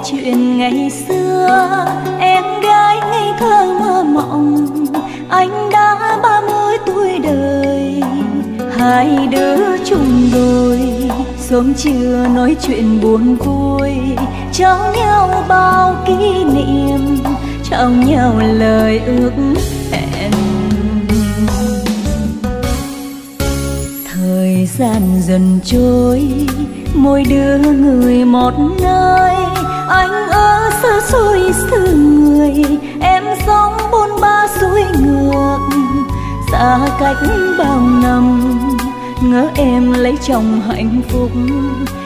chuyện ngày xưa, em gái ngây thơ mơ mộng, anh đã 30 tuổi đời. Hai đứa chung đôi, sớm trưa nói chuyện buồn vui, trao nhau bao kỷ niệm, trao nhau lời ước hẹn. Thời gian dần trôi, mỗi đứa người một nơi, anh ở xa xôi xứ người, em sống bôn ba xuôi ngược, xa cách bao năm. Ngỡ em lấy chồng hạnh phúc,